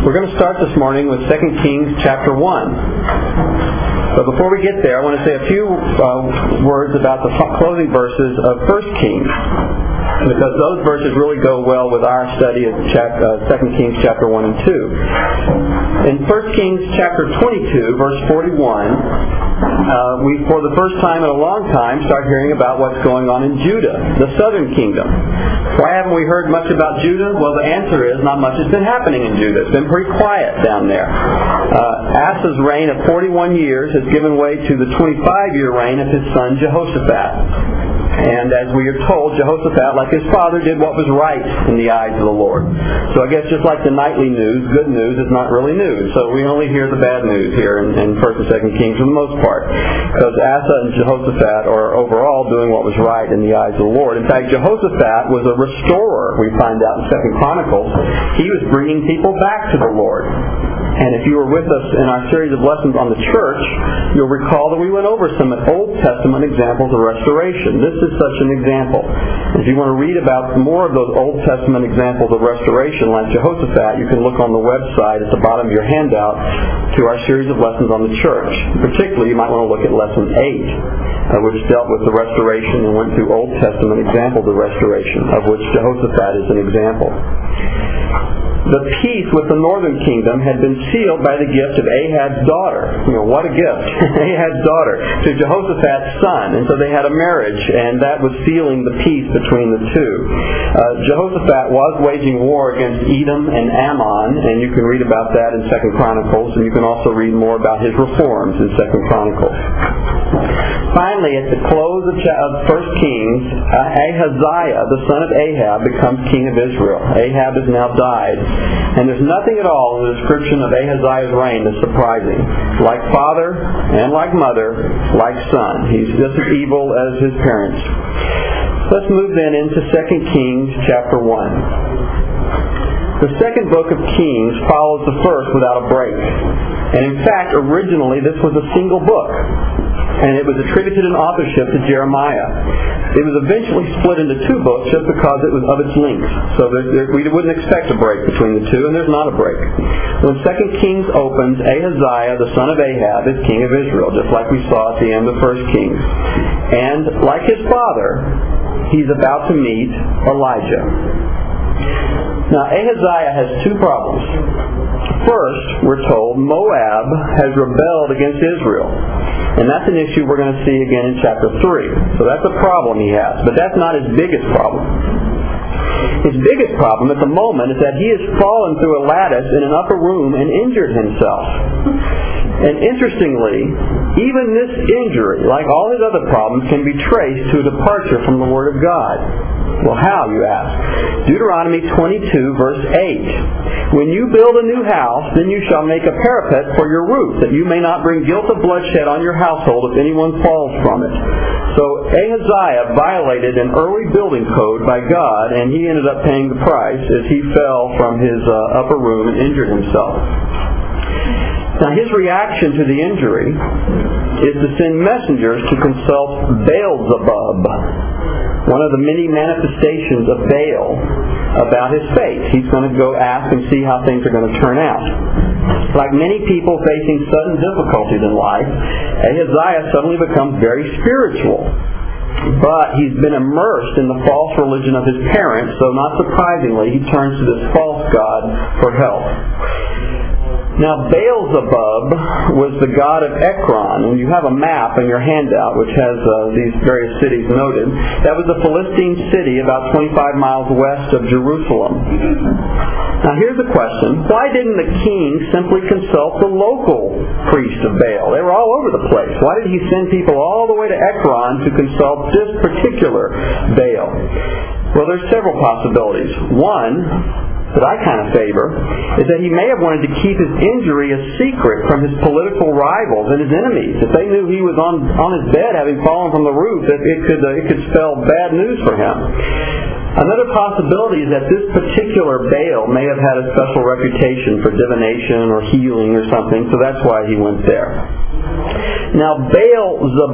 We're going to start this morning with 2 Kings chapter 1. But before we get there, I want to say a few words about the closing verses of 1 Kings, because those verses really go well with our study of 2 Kings chapter 1 and 2. In 1 Kings chapter 22, verse 41, we, for the first time in a long time, start hearing about what's going on in Judah, the southern kingdom. Why haven't we heard much about Judah? Well, the answer is not much has been happening in Judah. It's been pretty quiet down there. Asa's reign of 41 years has given way to the 25-year reign of his son Jehoshaphat. And as we are told, Jehoshaphat, like his father, did what was right in the eyes of the Lord. So I guess just like the nightly news, good news is not really news. So we only hear the bad news here in 1 and 2 Kings for the most part. Because Asa and Jehoshaphat are overall doing what was right in the eyes of the Lord. In fact, Jehoshaphat was a restorer, we find out in 2 Chronicles. He was bringing people back to the Lord. And if you were with us in our series of lessons on the church, you'll recall that we went over some Old Testament examples of restoration. This is such an example. If you want to read about more of those Old Testament examples of restoration, like Jehoshaphat, you can look on the website at the bottom of your handout to our series of lessons on the church. Particularly, you might want to look at Lesson 8, which dealt with the restoration and went through Old Testament examples of restoration, of which Jehoshaphat is an example. The peace with the northern kingdom had been sealed by the gift of Ahab's daughter. What a gift. Ahab's daughter to Jehoshaphat's son. And so they had a marriage, and that was sealing the peace between the two. Jehoshaphat was waging war against Edom and Ammon, and you can read about that in 2 Chronicles, and you can also read more about his reforms in 2 Chronicles. Finally, at the close of 1 Kings, Ahaziah, the son of Ahab, becomes king of Israel. Ahab has now died. And there's nothing at all in the description of Ahaziah's reign that's surprising. Like father and like mother, like son. He's just as evil as his parents. Let's move then into 2 Kings chapter 1. The second book of Kings follows the first without a break. And in fact, originally this was a single book. And it was attributed in authorship to Jeremiah. It was eventually split into two books just because it was of its length. So we wouldn't expect a break between the two, and there's not a break. When 2 Kings opens, Ahaziah, the son of Ahab, is king of Israel, just like we saw at the end of 1 Kings. And like his father, he's about to meet Elijah. Now, Ahaziah has two problems. First, we're told Moab has rebelled against Israel. And that's an issue we're going to see again in chapter 3. So that's a problem he has. But that's not his biggest problem. His biggest problem at the moment is that he has fallen through a lattice in an upper room and injured himself. And interestingly, even this injury, like all his other problems, can be traced to a departure from the Word of God. Well, how, you ask? Deuteronomy 22, verse 8. When you build a new house, then you shall make a parapet for your roof, that you may not bring guilt of bloodshed on your household if anyone falls from it. So Ahaziah violated an early building code by God, and he ended up paying the price as he fell from his upper room and injured himself. Now, his reaction to the injury is to send messengers to consult Beelzebub, one of the many manifestations of Baal, about his fate. He's going to go ask and see how things are going to turn out. Like many people facing sudden difficulties in life, Ahaziah suddenly becomes very spiritual. But he's been immersed in the false religion of his parents, so not surprisingly, he turns to this false god for help. Now, Beelzebub was the god of Ekron. When you have a map in your handout, which has these various cities noted, that was a Philistine city about 25 miles west of Jerusalem. Now, here's the question. Why didn't the king simply consult the local priest of Baal? They were all over the place. Why did he send people all the way to Ekron to consult this particular Baal? Well, there's several possibilities. One that I kind of favor is that he may have wanted to keep his injury a secret from his political rivals and his enemies. If they knew he was on his bed having fallen from the roof, it could spell bad news for him. Another possibility is that this particular Baal may have had a special reputation for divination or healing or something, so that's why he went there. Now,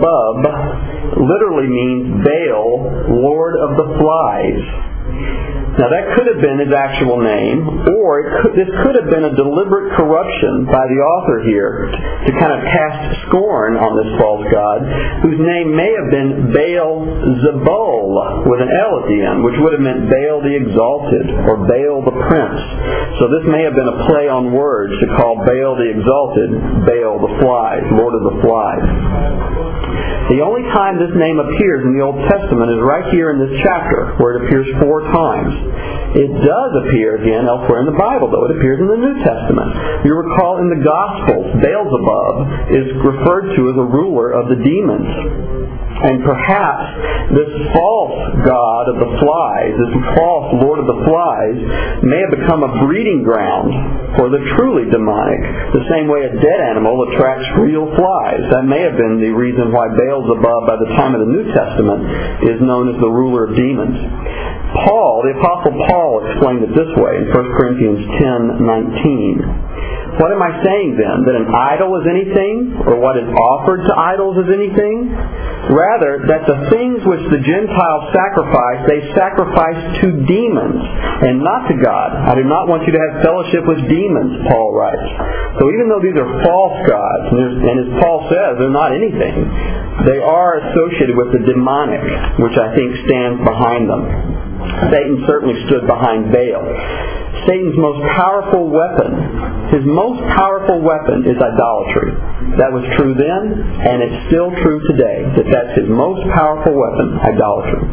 Beelzebub literally means Baal, Lord of the Flies. Now that could have been his actual name, or this could have been a deliberate corruption by the author here to kind of cast scorn on this false god, whose name may have been Baal-zebul with an L at the end, which would have meant Baal the Exalted or Baal the Prince. So this may have been a play on words to call Baal the Exalted Baal the Flies, Lord of the Flies. The only time this name appears in the Old Testament is right here in this chapter, where it appears 4 times. It does appear again elsewhere in the Bible, though. It appears in the New Testament. You recall in the Gospels, Beelzebub is referred to as a ruler of the demons. And perhaps this false god of the flies, this false lord of the flies, may have become a breeding ground for the truly demonic, the same way a dead animal attracts real flies. That may have been the reason why Beelzebub, by the time of the New Testament, is known as the ruler of demons. Paul, the Apostle Paul, explained it this way in 1 Corinthians 10:19. What am I saying then? That an idol is anything? Or what is offered to idols is anything? Rather, that the things which the Gentiles sacrifice, they sacrifice to demons, and not to God. I do not want you to have fellowship with demons, Paul writes. So even though these are false gods, and as Paul says, they're not anything, they are associated with the demonic, which I think stands behind them. Satan certainly stood behind Baal. Satan's most powerful weapon, his most powerful weapon is idolatry. That was true then, and it's still true today, that that's his most powerful weapon, idolatry.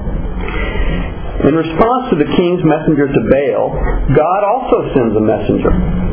In response to the king's messenger to Baal, God also sends a messenger.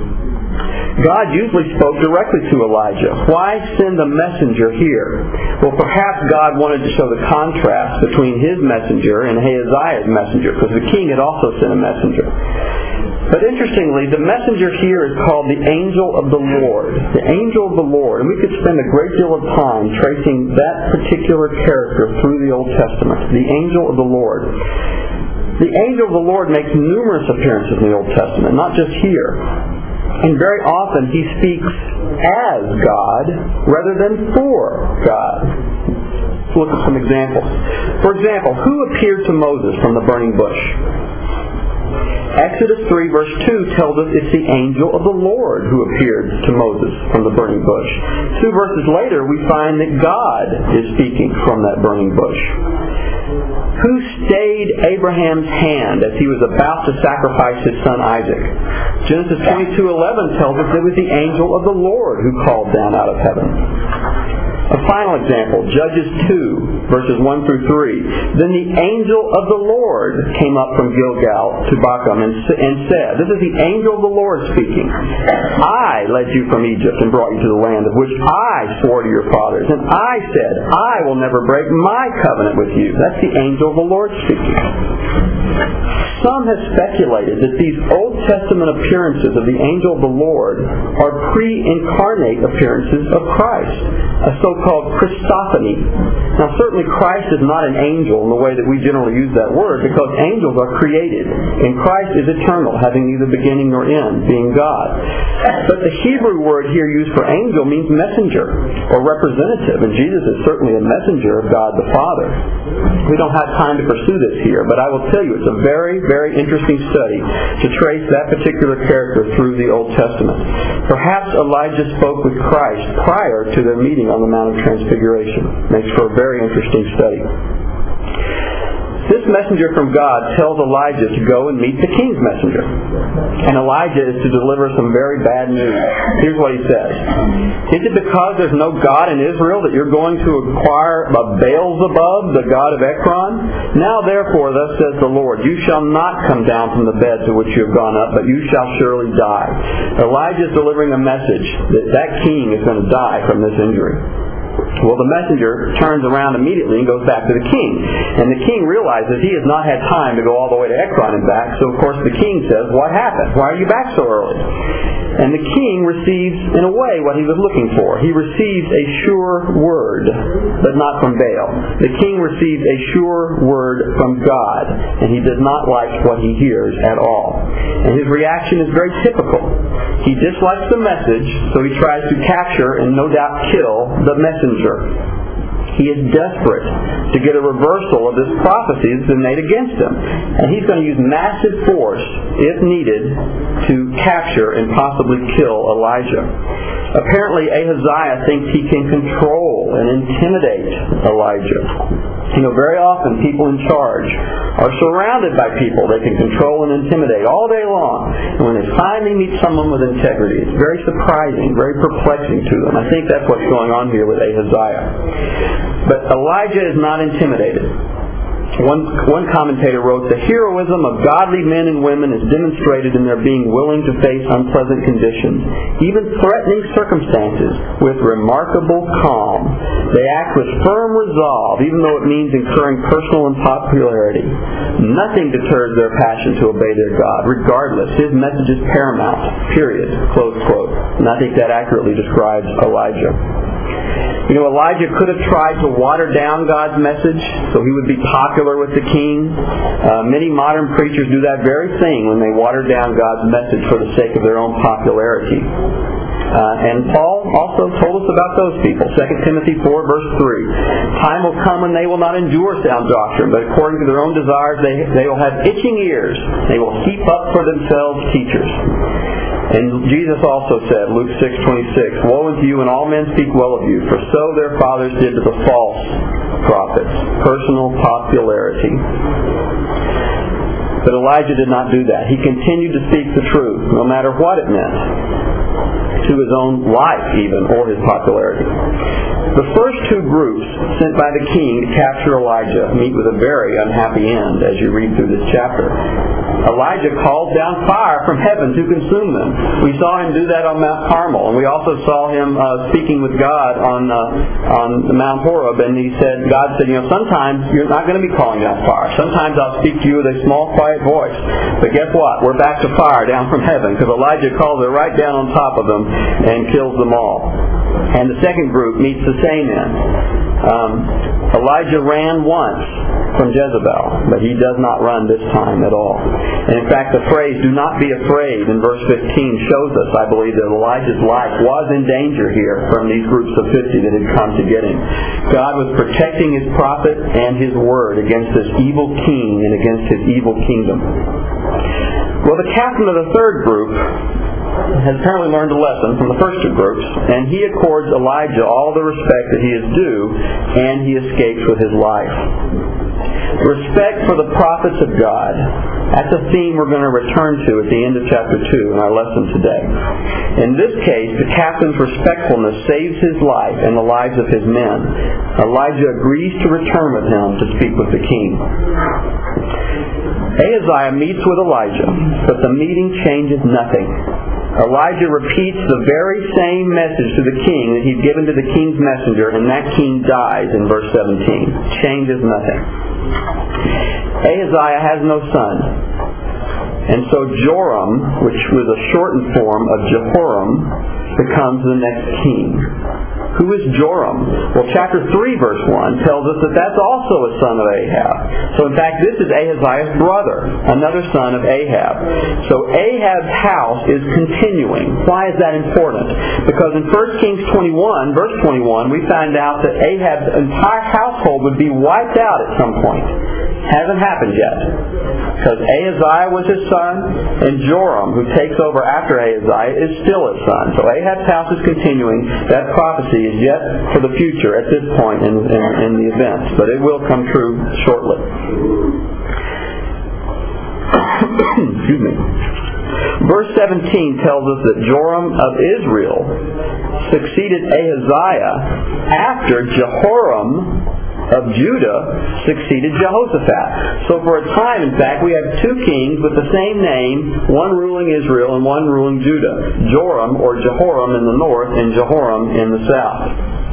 God usually spoke directly to Elijah. Why send a messenger here? Well, perhaps God wanted to show the contrast between his messenger and Ahaziah's messenger, because the king had also sent a messenger. But interestingly, the messenger here is called the angel of the Lord. The angel of the Lord. And we could spend a great deal of time tracing that particular character through the Old Testament. The angel of the Lord. The angel of the Lord makes numerous appearances in the Old Testament, not just here. And very often he speaks as God rather than for God. Let's look at some examples. For example, who appeared to Moses from the burning bush? Exodus 3 verse 2 tells us it's the angel of the Lord who appeared to Moses from the burning bush. 2 verses later we find that God is speaking from that burning bush. Who stayed Abraham's hand as he was about to sacrifice his son Isaac? Genesis 22:11 tells us it was the angel of the Lord who called down out of heaven. A final example, Judges 2, verses 1 through 3. Then the angel of the Lord came up from Gilgal to Bochum and said, this is the angel of the Lord speaking, I led you from Egypt and brought you to the land of which I swore to your fathers. And I said, I will never break my covenant with you. That's the angel of the Lord speaking. Some have speculated that these Old Testament appearances of the angel of the Lord are pre-incarnate appearances of Christ, a so-called Christophany. Now certainly Christ is not an angel in the way that we generally use that word, because angels are created, and Christ is eternal, having neither beginning nor end, being God. But the Hebrew word here used for angel means messenger, or representative, and Jesus is certainly a messenger of God the Father. We don't have time to pursue this here, but I will tell you it's a very, very interesting study to trace that particular character through the Old Testament. Perhaps Elijah spoke with Christ prior to their meeting on the Mount of Transfiguration. Makes for a very interesting study. This messenger from God tells Elijah to go and meet the king's messenger. And Elijah is to deliver some very bad news. Here's what he says. Is it because there's no God in Israel that you're going to acquire a Beelzebub, the god of Ekron? Now therefore, thus says the Lord, you shall not come down from the bed to which you have gone up, but you shall surely die. Elijah is delivering a message that that king is going to die from this injury. Well, the messenger turns around immediately and goes back to the king. And the king realizes he has not had time to go all the way to Ekron and back. So, of course, the king says, what happened? Why are you back so early? And the king receives, in a way, what he was looking for. He receives a sure word, but not from Baal. The king receives a sure word from God, and he does not like what he hears at all. And his reaction is very typical. He dislikes the message, so he tries to capture and no doubt kill the messenger. He is desperate to get a reversal of this prophecy that's been made against him. And he's going to use massive force, if needed, to capture and possibly kill Elijah. Apparently, Ahaziah thinks he can control and intimidate Elijah. Very often people in charge are surrounded by people they can control and intimidate all day long. And when they finally meet someone with integrity, it's very surprising, very perplexing to them. I think that's what's going on here with Ahaziah. But Elijah is not intimidated. One commentator wrote, "The heroism of godly men and women is demonstrated in their being willing to face unpleasant conditions, even threatening circumstances, with remarkable calm. They act with firm resolve, even though it means incurring personal unpopularity. Nothing deters their passion to obey their God. Regardless, His message is paramount, period." Close quote. And I think that accurately describes Elijah. Elijah could have tried to water down God's message so he would be popular with the king. Many modern preachers do that very thing when they water down God's message for the sake of their own popularity. And Paul also told us about those people. 2 Timothy 4, verse 3. "Time will come when they will not endure sound doctrine, but according to their own desires they will have itching ears. They will heap up for themselves teachers." And Jesus also said, Luke 6:26, "Woe unto you when all men speak well of you, for so their fathers did to the false prophets." Personal popularity. But Elijah did not do that. He continued to speak the truth, no matter what it meant, to his own life even, or his popularity. The first two groups sent by the king to capture Elijah meet with a very unhappy end as you read through this chapter. Elijah called down fire from heaven to consume them. We saw him do that on Mount Carmel, and we also saw him speaking with God on Mount Horeb, and God said, sometimes you're not going to be calling down fire. Sometimes I'll speak to you with a small, quiet voice. But guess what? We're back to fire down from heaven, because Elijah calls it right down on top of them and kills them all. And the second group meets the same end. Elijah ran once from Jezebel, but he does not run this time at all. And in fact, the phrase, "do not be afraid," in verse 15 shows us, I believe, that Elijah's life was in danger here from these groups of 50 that had come to get him. God was protecting His prophet and His word against this evil king and against his evil kingdom. Well, the captain of the third group has apparently learned a lesson from the first two groups, and he accords Elijah all the respect that he is due, and he escapes with his life. Respect for the prophets of God. That's a theme we're going to return to at the end of chapter 2 in our lesson today. In this case, the captain's respectfulness saves his life and the lives of his men. Elijah agrees to return with him to speak with the king. Ahaziah meets with Elijah, but the meeting changes nothing. Elijah repeats the very same message to the king that he'd given to the king's messenger, and that king dies in verse 17. Changes nothing. Ahaziah has no son. And so Joram, which was a shortened form of Jehoram, becomes the next king. Who is Joram? Well, chapter 3, verse 1 tells us that that's also a son of Ahab. So, in fact, this is Ahaziah's brother, another son of Ahab. So, Ahab's house is continuing. Why is that important? Because in 1 Kings 21, verse 21, we find out that Ahab's entire household would be wiped out at some point. Hasn't happened yet. Because Ahaziah was his son, and Joram, who takes over after Ahaziah, is still his son. So Ahab's house is continuing. That prophecy is yet for the future at this point in the events. But it will come true shortly. Excuse me. Verse 17 tells us that Joram of Israel succeeded Ahaziah after Jehoram of Judah succeeded Jehoshaphat. So for a time, in fact, we have two kings with the same name, one ruling Israel and one ruling Judah. Joram or Jehoram in the north and Jehoram in the south.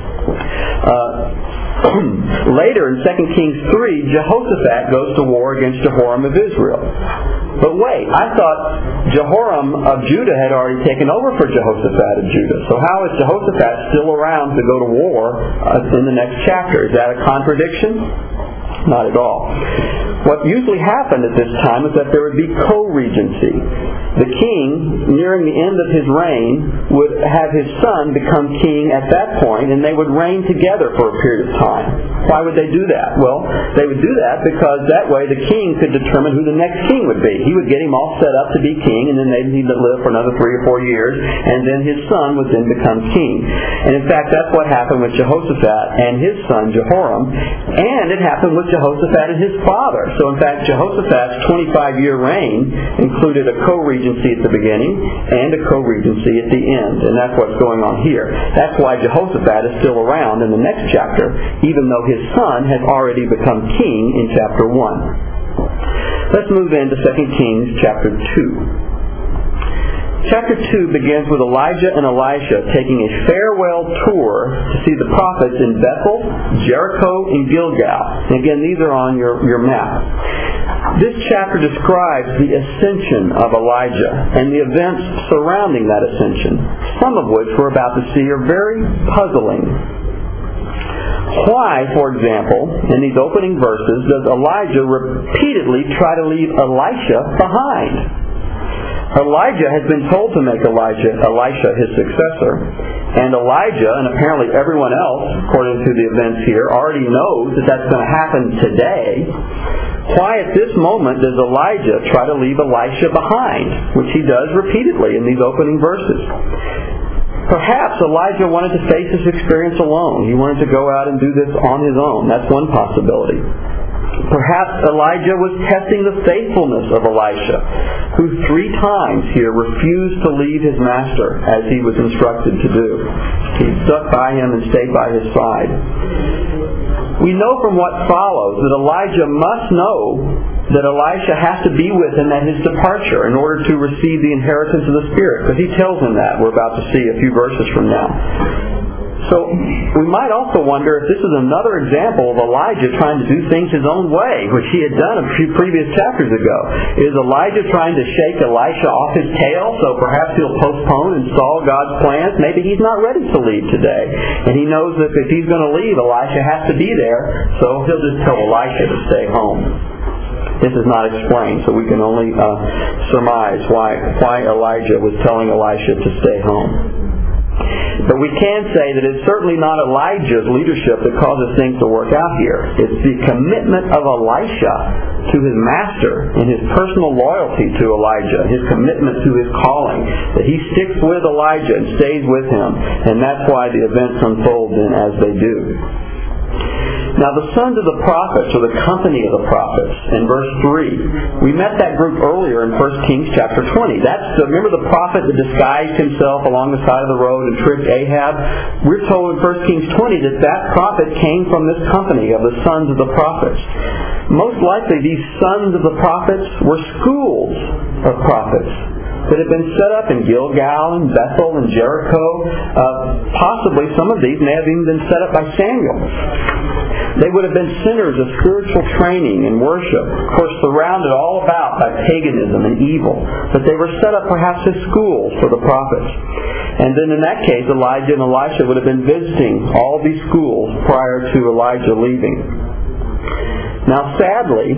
Later in 2 Kings 3, Jehoshaphat goes to war against Jehoram of Israel. But wait, I thought Jehoram of Judah had already taken over for Jehoshaphat of Judah. So how is Jehoshaphat still around to go to war in the next chapter? Is that a contradiction? Not at all. What usually happened at this time is that there would be co-regency. The king, nearing the end of his reign, would have his son become king at that point, and they would reign together for a period of time. Why would they do that? Well, they would do that because that way the king could determine who the next king would be. He would get him all set up to be king, and then they'd need to live for another 3 or 4 years, and then his son would then become king. And in fact, that's what happened with Jehoshaphat and his son Jehoram, and it happened with Jehoshaphat and his father. So in fact, Jehoshaphat's 25-year reign included a co-regency at the beginning and a co-regency at the end, and that's what's going on here. That's why Jehoshaphat is still around in the next chapter, even though his son has already become king in chapter 1. Let's move into 2 Kings chapter 2. Chapter 2 begins with Elijah and Elisha taking a farewell tour to see the prophets in Bethel, Jericho, and Gilgal. And again, these are on your map. This chapter describes the ascension of Elijah and the events surrounding that ascension, some of which we're about to see are very puzzling. Why, for example, in these opening verses, does Elijah repeatedly try to leave Elisha behind? Elijah has been told to make Elisha his successor, and Elijah, and apparently everyone else, according to the events here, already knows that that's going to happen today. Why at this moment does Elijah try to leave Elisha behind, which he does repeatedly in these opening verses? Perhaps Elijah wanted to face this experience alone. He wanted to go out and do this on his own. That's one possibility. Perhaps Elijah was testing the faithfulness of Elisha, who 3 times here refused to leave his master as he was instructed to do. He stuck by him and stayed by his side. We know from what follows that Elijah must know that Elisha has to be with him at his departure in order to receive the inheritance of the Spirit, because he tells him that. We're about to see a few verses from now. So we might also wonder if this is another example of Elijah trying to do things his own way, which he had done a few previous chapters ago. Is Elijah trying to shake Elisha off his tail so perhaps he'll postpone and stall God's plans? Maybe he's not ready to leave today. And he knows that if he's going to leave, Elisha has to be there, so he'll just tell Elisha to stay home. This is not explained, so we can only surmise why Elijah was telling Elisha to stay home. But we can say that it's certainly not Elijah's leadership that causes things to work out here. It's the commitment of Elisha to his master and his personal loyalty to Elijah, his commitment to his calling, that he sticks with Elijah and stays with him, and that's why the events unfold then as they do. Now the sons of the prophets, or the company of the prophets, in verse 3, we met that group earlier in 1 Kings chapter 20. Remember the prophet that disguised himself along the side of the road and tricked Ahab? We're told in 1 Kings 20 that prophet came from this company of the sons of the prophets. Most likely these sons of the prophets were schools of prophets that had been set up in Gilgal and Bethel and Jericho. Possibly some of these may have even been set up by Samuel. They would have been centers of spiritual training and worship, of course surrounded all about by paganism and evil. But they were set up perhaps as schools for the prophets. And then in that case, Elijah and Elisha would have been visiting all these schools prior to Elijah leaving. Now sadly,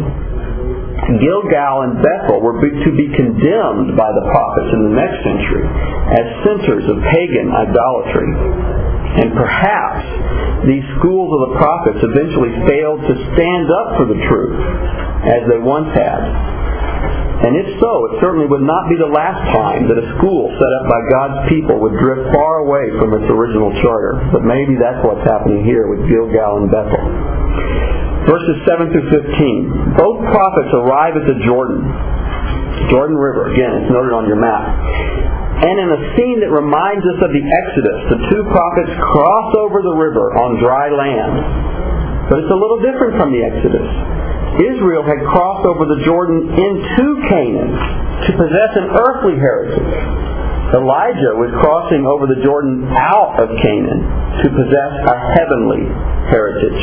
Gilgal and Bethel were to be condemned by the prophets in the next century as centers of pagan idolatry. And perhaps these schools of the prophets eventually failed to stand up for the truth as they once had. And if so, it certainly would not be the last time that a school set up by God's people would drift far away from its original charter. But maybe that's what's happening here with Gilgal and Bethel. Verses 7 through 15. Both prophets arrive at the Jordan River. Again, it's noted on your map. And in a scene that reminds us of the Exodus, the 2 prophets cross over the river on dry land. But it's a little different from the Exodus. Israel had crossed over the Jordan into Canaan to possess an earthly heritage. Elijah was crossing over the Jordan out of Canaan to possess a heavenly heritage.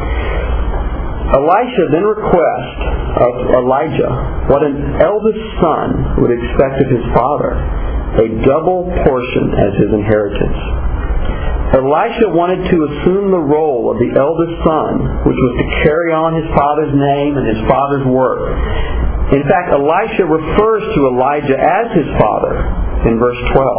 Elisha then requests of Elijah what an eldest son would expect of his father, a double portion as his inheritance. Elisha wanted to assume the role of the eldest son, which was to carry on his father's name and his father's work. In fact, Elisha refers to Elijah as his father in verse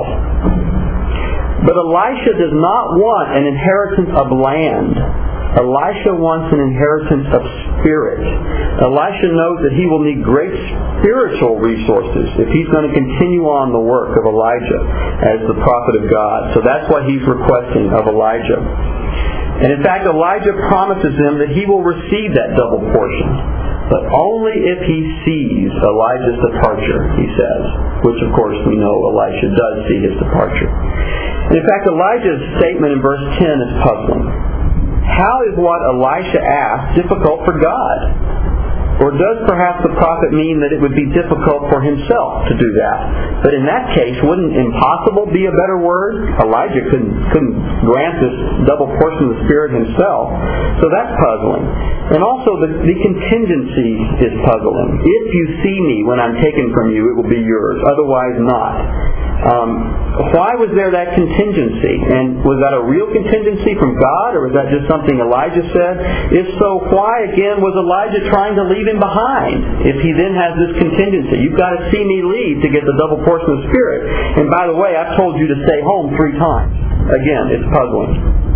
12. But Elisha does not want an inheritance of land. Elisha wants an inheritance of spirit. Elisha knows that he will need great spiritual resources if he's going to continue on the work of Elijah as the prophet of God. So that's what he's requesting of Elijah. And in fact, Elijah promises him that he will receive that double portion, but only if he sees Elijah's departure, he says, which of course we know Elisha does see his departure. And in fact, Elijah's statement in verse 10 is puzzling. How is what Elisha asked difficult for God? Or does perhaps the prophet mean that it would be difficult for himself to do that? But in that case, wouldn't impossible be a better word? Elijah couldn't grant this double portion of the Spirit himself. So that's puzzling. And also the contingency is puzzling. If you see me when I'm taken from you, it will be yours. Otherwise not. Why was there that contingency? And was that a real contingency from God, or was that just something Elijah said? If so, why again was Elijah trying to leave him behind if he then has this contingency? You've got to see me leave to get the double portion of the Spirit. And by the way, I've told you to stay home 3 times. Again, it's puzzling.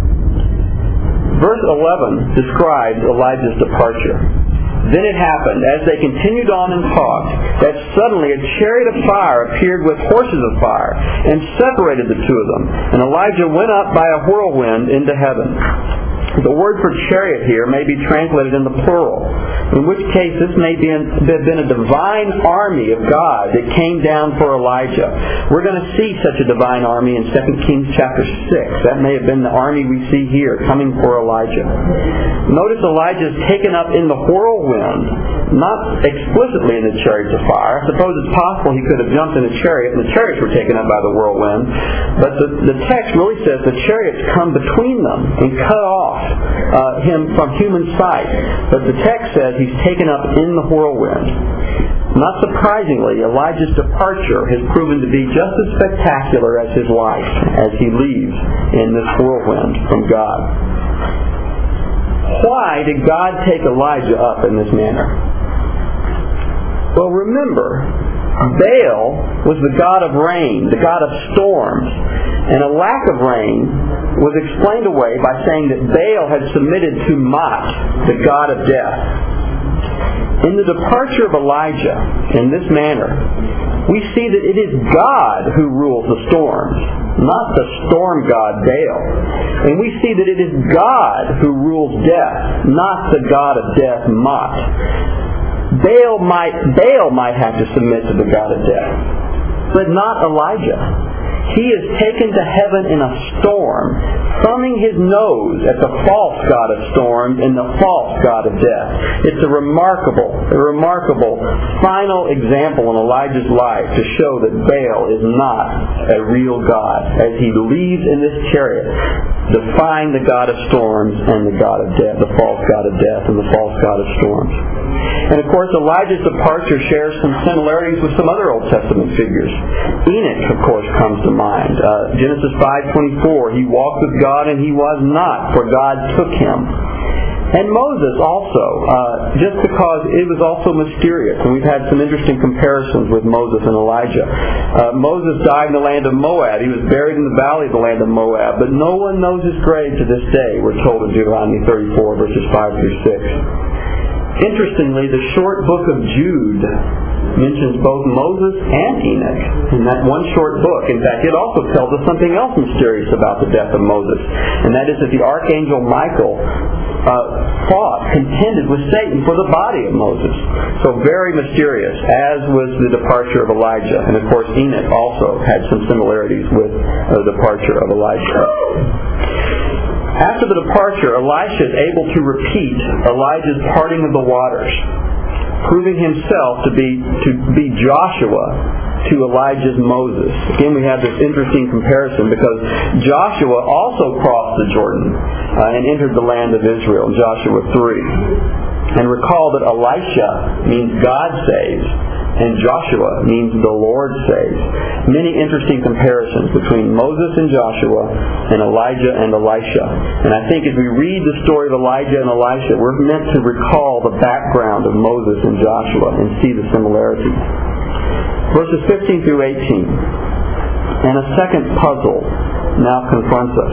Verse 11 describes Elijah's departure. Then it happened, as they continued on and talked, that suddenly a chariot of fire appeared with horses of fire, and separated the two of them. And Elijah went up by a whirlwind into heaven. The word for chariot here may be translated in the plural, in which case this may have been a divine army of God that came down for Elijah. We're going to see such a divine army in 2 Kings chapter 6. That may have been the army we see here coming for Elijah. Notice Elijah is taken up in the whirlwind, not explicitly in the chariots of fire. I suppose it's possible he could have jumped in a chariot and the chariots were taken up by the whirlwind. But the text really says the chariots come between them and cut off him from human sight. But the text says he's taken up in the whirlwind. Not surprisingly, Elijah's departure has proven to be just as spectacular as his life as he leaves in this whirlwind from God. Why did God take Elijah up in this manner? Well, remember, Baal was the god of rain, the god of storms, and a lack of rain was explained away by saying that Baal had submitted to Mot, the god of death. In the departure of Elijah in this manner, we see that it is God who rules the storms, not the storm god Baal. And we see that it is God who rules death, not the god of death Mot. Baal might have to submit to the god of death, but not Elijah. He is taken to heaven in a storm, thumbing his nose at the false god of storms and the false god of death. It's a remarkable final example in Elijah's life to show that Baal is not a real god, as he leaves in this chariot, defying the god of storms and the god of death, the false god of death and the false god of storms. And of course, Elijah's departure shares some similarities with some other Old Testament figures. Enoch, of course, comes to mind. Genesis 5:24, he walked with God and he was not, for God took him. And Moses also, just because it was also mysterious. And we've had some interesting comparisons with Moses and Elijah. Moses died in the land of Moab. He was buried in the valley of the land of Moab. But no one knows his grave to this day, we're told in Deuteronomy 34, verses 5 through 6. Interestingly, the short book of Jude mentions both Moses and Enoch in that one short book. In fact, it also tells us something else mysterious about the death of Moses, and that is that the archangel Michael contended with Satan for the body of Moses. So very mysterious, as was the departure of Elijah. And of course, Enoch also had some similarities with the departure of Elijah. After the departure, Elisha is able to repeat Elijah's parting of the waters, proving himself to be Joshua to Elijah's Moses. Again, we have this interesting comparison because Joshua also crossed the Jordan and entered the land of Israel in Joshua 3. And recall that Elisha means God saves, and Joshua means the Lord saves. Many interesting comparisons between Moses and Joshua and Elijah and Elisha. And I think as we read the story of Elijah and Elisha, we're meant to recall the background of Moses and Joshua and see the similarities. Verses 15 through 18. And a second puzzle now confronts us.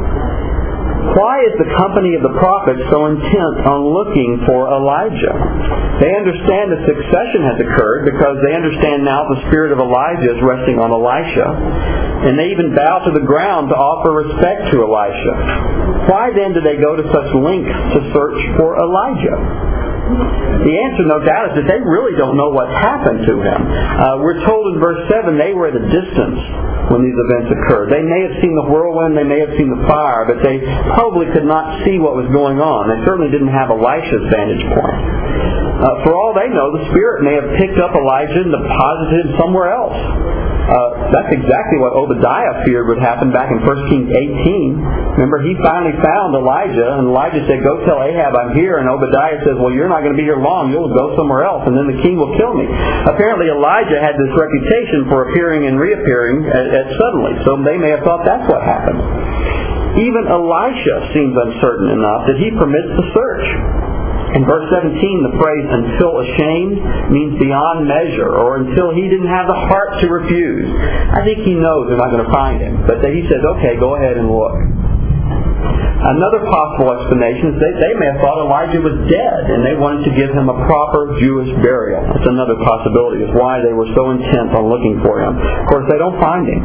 Why is the company of the prophets so intent on looking for Elijah? They understand that succession has occurred because they understand now the spirit of Elijah is resting on Elisha. And they even bow to the ground to offer respect to Elisha. Why then do they go to such lengths to search for Elijah? The answer, no doubt, is that they really don't know what's happened to him. We're told in verse 7 they were at a distance when these events occurred. They may have seen the whirlwind, they may have seen the fire, but they probably could not see what was going on. They certainly didn't have Elisha's vantage point. For all they know, the Spirit may have picked up Elijah and deposited him somewhere else. That's exactly what Obadiah feared would happen back in 1 Kings 18. Remember, he finally found Elijah, and Elijah said, "Go tell Ahab I'm here." And Obadiah says, "Well, you're not going to be here long. You'll go somewhere else, and then the king will kill me." Apparently, Elijah had this reputation for appearing and reappearing suddenly, so they may have thought that's what happened. Even Elisha seems uncertain enough that he permits the search. In verse 17, the phrase "until ashamed" means beyond measure, or until he didn't have the heart to refuse. I think he knows they're not going to find him, but he says, "Okay, go ahead and look." Another possible explanation is they may have thought Elijah was dead, and they wanted to give him a proper Jewish burial. That's another possibility, is why they were so intent on looking for him. Of course, they don't find him.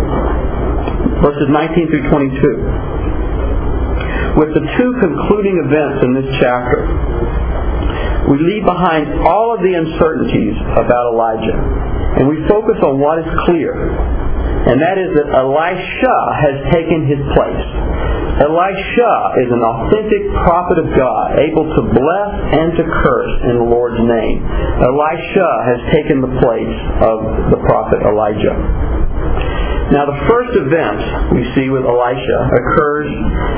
Verses 19 through 22. With the two concluding events in this chapter, we leave behind all of the uncertainties about Elijah, and we focus on what is clear, and that is that Elisha has taken his place. Elisha is an authentic prophet of God, able to bless and to curse in the Lord's name. Elisha has taken the place of the prophet Elijah. Now, the first event we see with Elisha occurs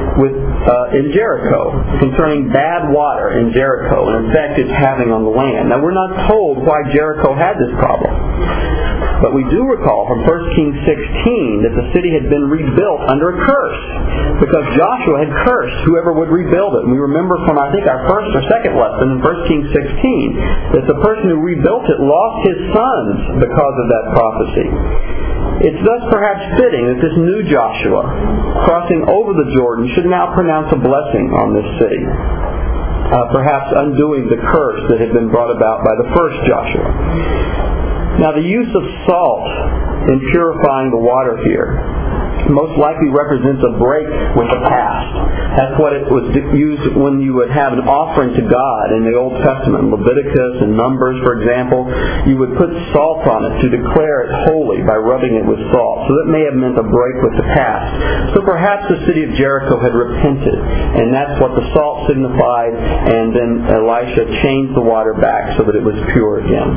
in Jericho, concerning bad water in Jericho and the effect it's having on the land. Now, we're not told why Jericho had this problem, but we do recall from 1 Kings 16 that the city had been rebuilt under a curse, because Joshua had cursed whoever would rebuild it. And we remember from, I think, our first or second lesson in 1 Kings 16 that the person who rebuilt it lost his sons because of that prophecy. It's thus perhaps fitting that this new Joshua, crossing over the Jordan, should now pronounce a blessing on this city, perhaps undoing the curse that had been brought about by the first Joshua. Now, the use of salt in purifying the water here most likely represents a break with the past. That's what it was used when you would have an offering to God in the Old Testament. Leviticus and Numbers, for example, you would put salt on it to declare it holy by rubbing it with salt. So that may have meant a break with the past. So perhaps the city of Jericho had repented, and that's what the salt signified, and then Elisha changed the water back so that it was pure again.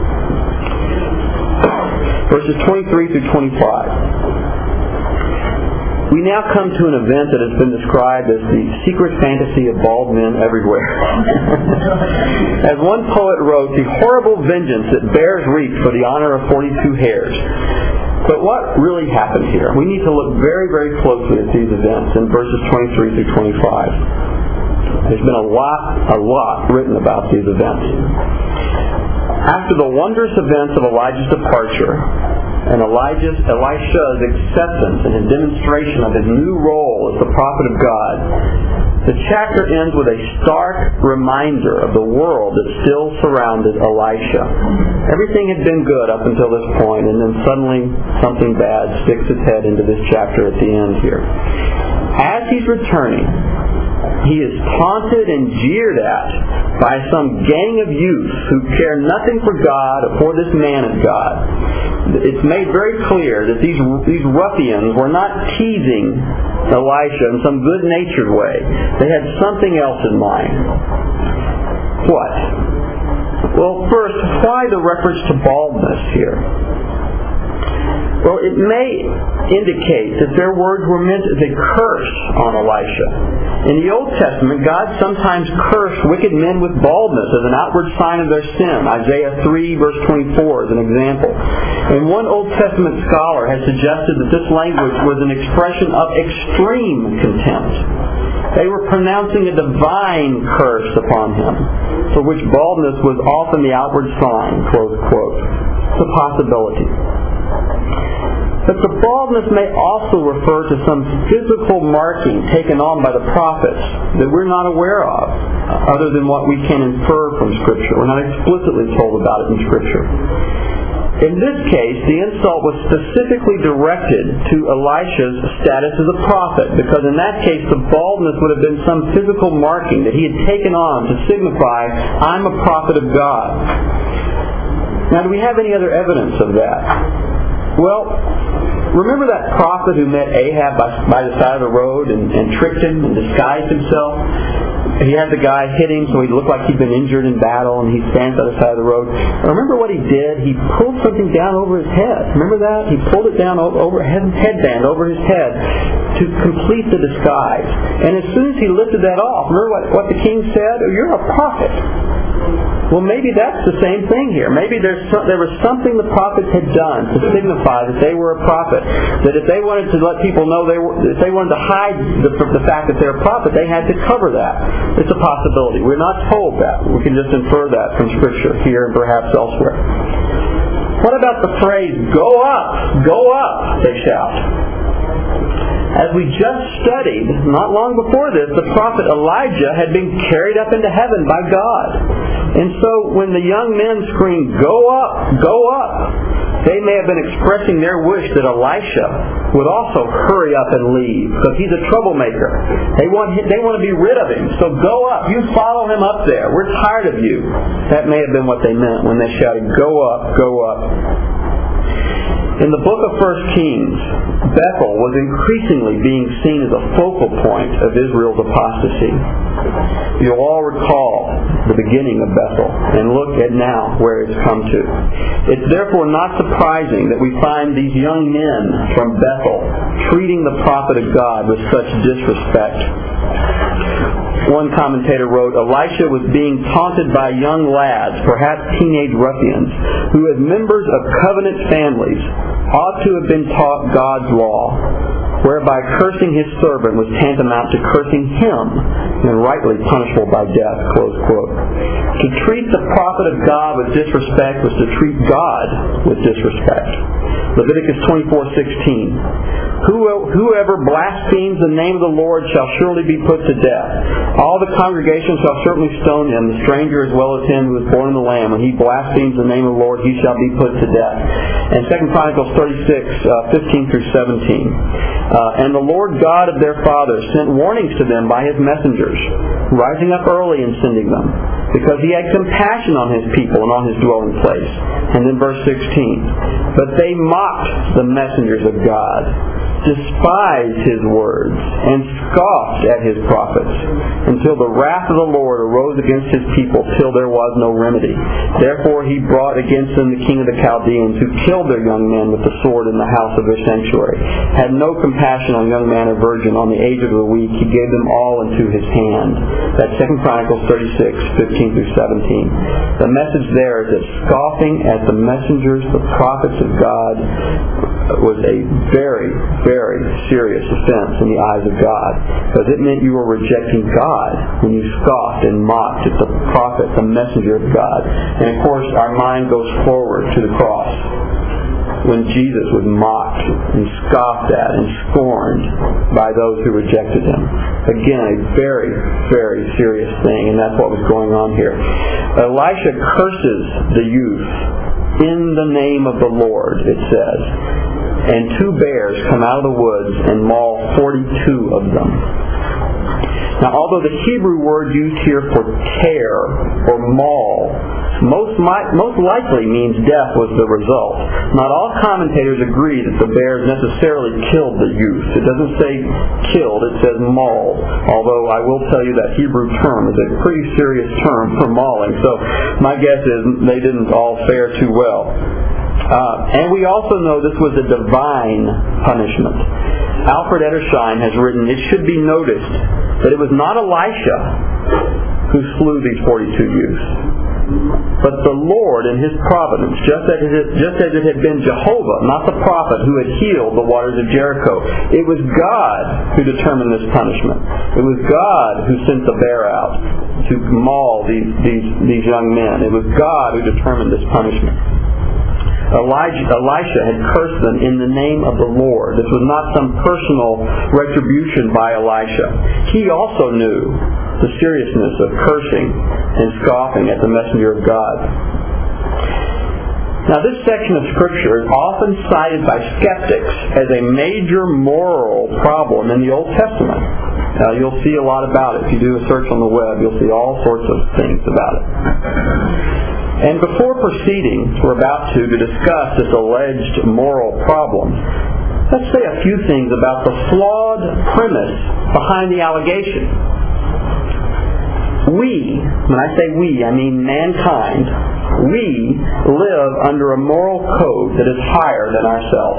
Verses 23 through 25. We now come to an event that has been described as the secret fantasy of bald men everywhere. As one poet wrote, "the horrible vengeance that bears wreath for the honor of 42 hairs." But what really happened here? We need to look very, very closely at these events in verses 23 through 25. There's been a lot written about these events. After the wondrous events of Elijah's departure, and Elisha's acceptance and his demonstration of his new role as the prophet of God, the chapter ends with a stark reminder of the world that still surrounded Elisha. Everything had been good up until this point, and then suddenly something bad sticks its head into this chapter at the end here. As he's returning, he is taunted and jeered at by some gang of youths who care nothing for God or for this man of God. It's made very clear that these ruffians were not teasing Elisha in some good-natured way. They had something else in mind. What? Well, first, why the reference to baldness here? Well, it may indicate that their words were meant as a curse on Elisha. In the Old Testament, God sometimes cursed wicked men with baldness as an outward sign of their sin. Isaiah 3, verse 24 is an example. And one Old Testament scholar has suggested that this language was an expression of extreme contempt. They were pronouncing a divine curse upon him, for which baldness was often the outward sign, close quote. It's a possibility. But the baldness may also refer to some physical marking taken on by the prophets that we're not aware of, other than what we can infer from Scripture. We're not explicitly told about it in Scripture. In this case, the insult was specifically directed to Elisha's status as a prophet, because in that case the baldness would have been some physical marking that he had taken on to signify, I'm a prophet of God. Now, do we have any other evidence of that? Well, remember that prophet who met Ahab by the side of the road and tricked him and disguised himself? He had the guy hit him so he looked like he'd been injured in battle, and he stands by the side of the road. Remember what he did? He pulled something down over his head. Remember that? He pulled it down over headband over his head to complete the disguise. And as soon as he lifted that off, remember what the king said? Oh, you're a prophet. Well, maybe that's the same thing here. Maybe there was something the prophets had done to signify that they were a prophet. That if they wanted to let people know if they wanted to hide the fact that they're a prophet, they had to cover that. It's a possibility. We're not told that. We can just infer that from Scripture here and perhaps elsewhere. What about the phrase, go up, they shout? As we just studied, not long before this, the prophet Elijah had been carried up into heaven by God. And so when the young men screamed, go up, they may have been expressing their wish that Elisha would also hurry up and leave, because he's a troublemaker. They want to be rid of him. So go up. You follow him up there. We're tired of you. That may have been what they meant when they shouted, go up, go up. In the book of 1 Kings, Bethel was increasingly being seen as a focal point of Israel's apostasy. You'll all recall the beginning of Bethel and look at now where it's come to. It's therefore not surprising that we find these young men from Bethel treating the prophet of God with such disrespect. One commentator wrote, Elisha was being taunted by young lads, perhaps teenage ruffians, who as members of covenant families ought to have been taught God's law, whereby cursing his servant was tantamount to cursing him and rightly punishable by death, close quote. To treat the prophet of God with disrespect was to treat God with disrespect. Leviticus 24:16. Whoever blasphemes the name of the Lord shall surely be put to death. All the congregation shall certainly stone him, the stranger as well as him who is born in the land. When he blasphemes the name of the Lord, he shall be put to death. And 2 Chronicles 36:15 through 17. And the Lord God of their fathers sent warnings to them by his messengers, rising up early and sending them, because he had compassion on his people and on his dwelling place. And then verse 16. But they mocked the messengers of God, despised his words, and scoffed at his prophets, until the wrath of the Lord arose against his people till there was no remedy. Therefore he brought against them the king of the Chaldeans, who killed their young men with the sword in the house of their sanctuary. Had no compassion on young man or virgin, on the aged or the weak. He gave them all into his hand. That's 2 Chronicles 36:15 through 17. The message there is that scoffing at the messengers, the prophets of God, was a very, very serious offense in the eyes of God, because it meant you were rejecting God when you scoffed and mocked at the prophet, the messenger of God. And of course our mind goes forward to the cross, when Jesus was mocked and scoffed at and scorned by those who rejected him. Again, a very, very serious thing, and that's what was going on here. Elisha curses the youth in the name of the Lord, it says. And 2 bears come out of the woods and maul 42 of them. Now, although the Hebrew word used here for tear or maul most likely means death was the result, not all commentators agree that the bears necessarily killed the youth. It doesn't say killed, it says maul. Although I will tell you that Hebrew term is a pretty serious term for mauling, so my guess is they didn't all fare too well. And we also know this was a divine punishment. Alfred Edersheim has written, "It should be noticed that it was not Elisha who slew these 42 youths, but the Lord in His providence, just as it had been Jehovah, not the prophet, who had healed the waters of Jericho. It was God who determined this punishment. It was God who sent the bear out to maul these young men. It was God who determined this punishment." Elisha had cursed them in the name of the Lord. This was not some personal retribution by Elisha. He also knew the seriousness of cursing and scoffing at the messenger of God. Now, this section of Scripture is often cited by skeptics as a major moral problem in the Old Testament. You'll see a lot about it. If you do a search on the web, you'll see all sorts of things about it. And before proceeding, we're about to discuss this alleged moral problem, let's say a few things about the flawed premise behind the allegation. When I say we, I mean mankind, we live under a moral code that is higher than ourselves.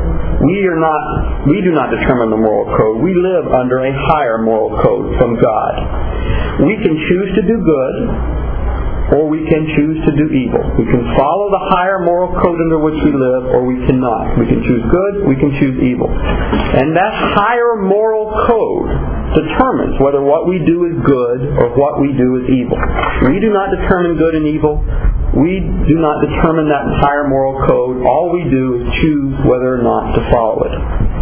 We do not determine the moral code. We live under a higher moral code from God. We can choose to do good, or we can choose to do evil. We can follow the higher moral code under which we live, or we cannot. We can choose good, we can choose evil. And that higher moral code determines whether what we do is good or what we do is evil. We do not determine good and evil. We do not determine that higher moral code. All we do is choose whether or not to follow it.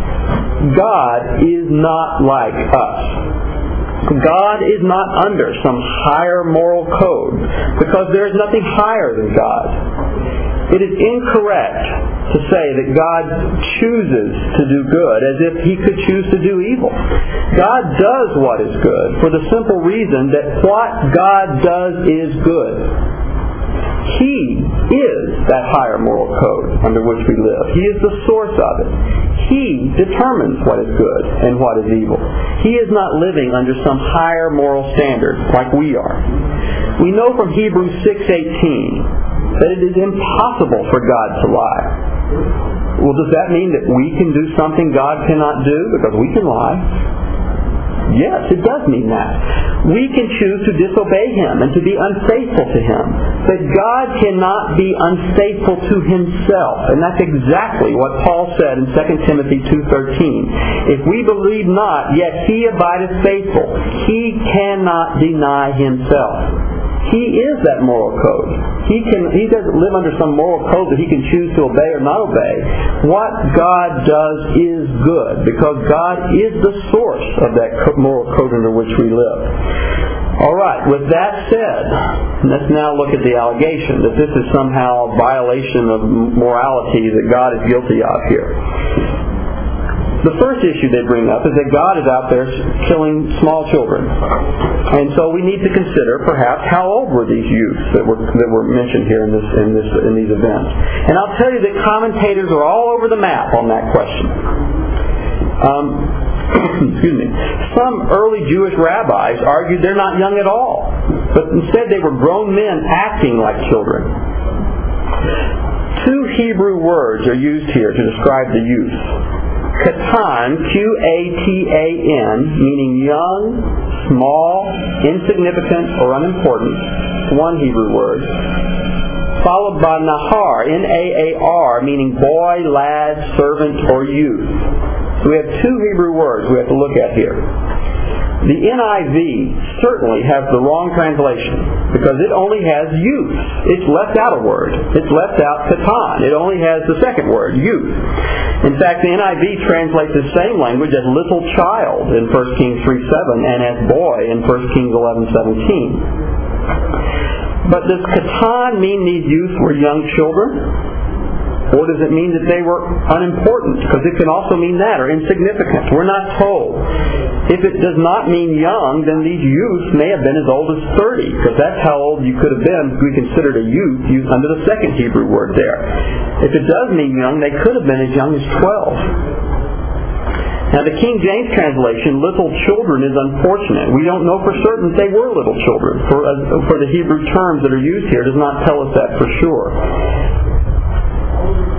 God is not like us. God is not under some higher moral code because there is nothing higher than God. It is incorrect to say that God chooses to do good as if He could choose to do evil. God does what is good for the simple reason that what God does is good. He is that higher moral code under which we live. He is the source of it. He determines what is good and what is evil. He is not living under some higher moral standard like we are. We know from Hebrews 6:18 that it is impossible for God to lie. Well, does that mean that we can do something God cannot do because we can lie? Yes, it does mean that. We can choose to disobey Him and to be unfaithful to Him. But God cannot be unfaithful to Himself. And that's exactly what Paul said in 2 Timothy 2:13. If we believe not, yet He abideth faithful. He cannot deny Himself. He is that moral code. He doesn't live under some moral code that He can choose to obey or not obey. What God does is good because God is the source of that moral code under which we live. All right, with that said, let's now look at the allegation that this is somehow a violation of morality that God is guilty of here. The first issue they bring up is that God is out there killing small children. And so we need to consider perhaps how old were these youths that were mentioned here in these events. And I'll tell you that commentators are all over the map on that question. Excuse me. Some early Jewish rabbis argued they're not young at all, but instead they were grown men acting like children. Two Hebrew words are used here to describe the youth. Katan, Q-A-T-A-N, meaning young, small, insignificant, or unimportant. One Hebrew word. Followed by Nahar, N-A-A-R, meaning boy, lad, servant, or youth. So we have two Hebrew words we have to look at here. The NIV certainly has the wrong translation because it only has youth. It's left out a word. It's left out katan. It only has the second word, youth. In fact, the NIV translates the same language as little child in 1 Kings 3:7 and as boy in 1 Kings 11:17. But does katan mean these youth were young children? Or does it mean that they were unimportant? Because it can also mean that, or insignificant. We're not told. If it does not mean young, then these youths may have been as old as 30, because that's how old you could have been if we considered a youth used under the second Hebrew word there. If it does mean young, they could have been as young as 12. Now the King James translation, little children, is unfortunate. We don't know for certain that they were little children. For the Hebrew terms that are used here does not tell us that for sure.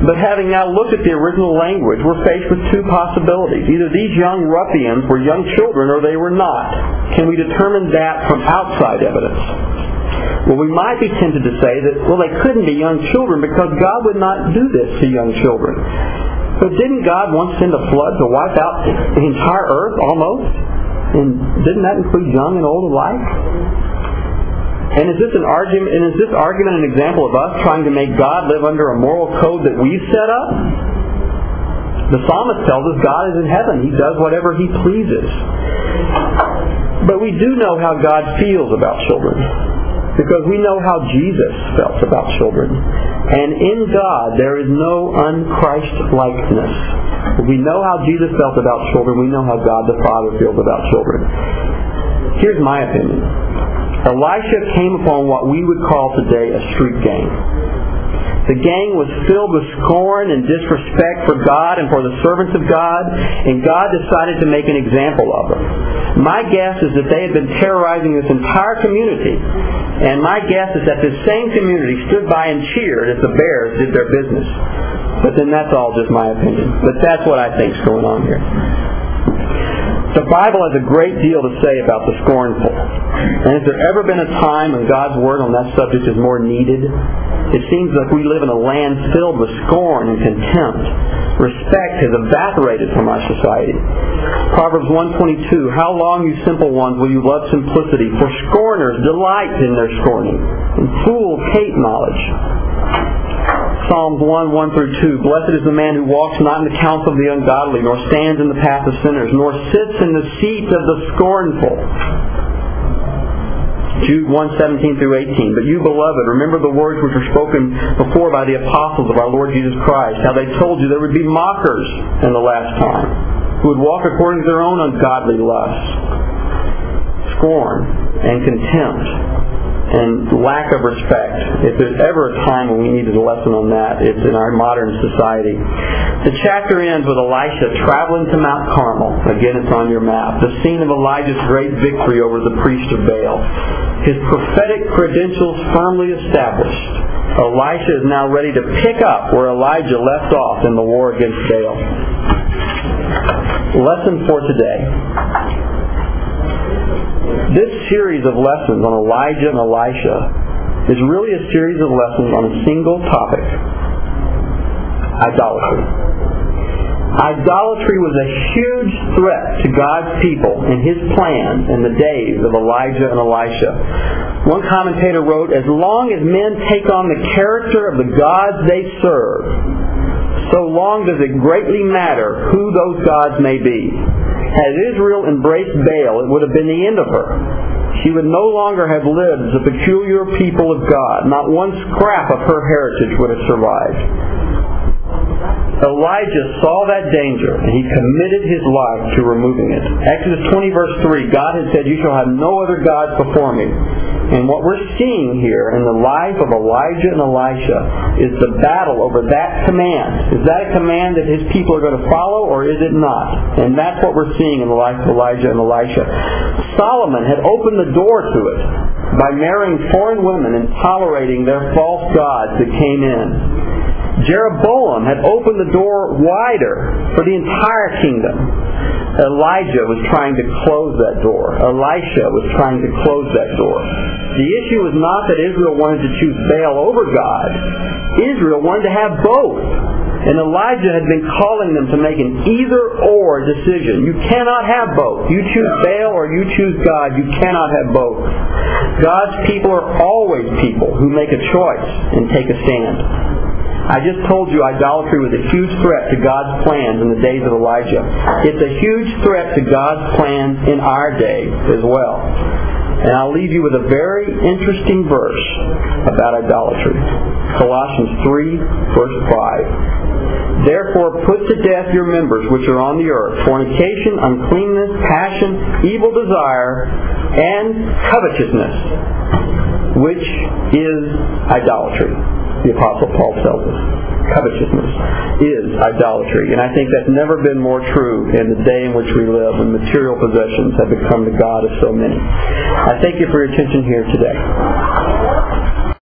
But having now looked at the original language, we're faced with two possibilities. Either these young ruffians were young children or they were not. Can we determine that from outside evidence? Well, we might be tempted to say that, well, they couldn't be young children because God would not do this to young children. But didn't God once send a flood to wipe out the entire earth almost? And didn't that include young and old alike? And is this argument an example of us trying to make God live under a moral code that we've set up? The psalmist tells us God is in heaven. He does whatever He pleases. But we do know how God feels about children, because we know how Jesus felt about children. And in God there is no un-Christ-likeness. We know how Jesus felt about children. We know how God the Father feels about children. Here's my opinion. Elisha came upon what we would call today a street gang. The gang was filled with scorn and disrespect for God and for the servants of God, and God decided to make an example of them. My guess is that they had been terrorizing this entire community, and my guess is that this same community stood by and cheered as the bears did their business. But then that's all just my opinion. But that's what I think is going on here. The Bible has a great deal to say about the scornful. And has there ever been a time when God's Word on that subject is more needed? It seems like we live in a land filled with scorn and contempt. Respect has evaporated from our society. Proverbs 1:22, how long, you simple ones, will you love simplicity? For scorners delight in their scorning, and fools hate knowledge. Psalms 1:1-2, blessed is the man who walks not in the counsel of the ungodly, nor stands in the path of sinners, nor sits in the seat of the scornful. Jude 1:17-18, but you, beloved, remember the words which were spoken before by the apostles of our Lord Jesus Christ, how they told you there would be mockers in the last time, who would walk according to their own ungodly lusts. Scorn and contempt and lack of respect. If there's ever a time when we needed a lesson on that, it's in our modern society. The chapter ends with Elisha traveling to Mount Carmel. Again, it's on your map. The scene of Elijah's great victory over the priest of Baal. His prophetic credentials firmly established. Elisha is now ready to pick up where Elijah left off in the war against Baal. Lesson for today. This series of lessons on Elijah and Elisha is really a series of lessons on a single topic: idolatry. Idolatry was a huge threat to God's people and His plan in the days of Elijah and Elisha. One commentator wrote, as long as men take on the character of the gods they serve, so long does it greatly matter who those gods may be. Had Israel embraced Baal, it would have been the end of her. She would no longer have lived as a peculiar people of God. Not one scrap of her heritage would have survived. Elijah saw that danger, and he committed his life to removing it. Exodus 20:3, God had said, you shall have no other gods before me. And what we're seeing here in the life of Elijah and Elisha is the battle over that command. Is that a command that his people are going to follow, or is it not? And that's what we're seeing in the life of Elijah and Elisha. Solomon had opened the door to it by marrying foreign women and tolerating their false gods that came in. Jeroboam had opened the door wider for the entire kingdom. Elijah was trying to close that door. Elisha was trying to close that door. The issue was not that Israel wanted to choose Baal over God. Israel wanted to have both. And Elijah had been calling them to make an either-or decision. You cannot have both. You choose Baal or you choose God. You cannot have both. God's people are always people who make a choice and take a stand. I just told you idolatry was a huge threat to God's plans in the days of Elijah. It's a huge threat to God's plans in our day as well. And I'll leave you with a very interesting verse about idolatry. Colossians 3:5. Therefore put to death your members which are on the earth, fornication, uncleanness, passion, evil desire, and covetousness, which is idolatry. The Apostle Paul tells us. Covetousness is idolatry. And I think that's never been more true in the day in which we live, when material possessions have become the god of so many. I thank you for your attention here today.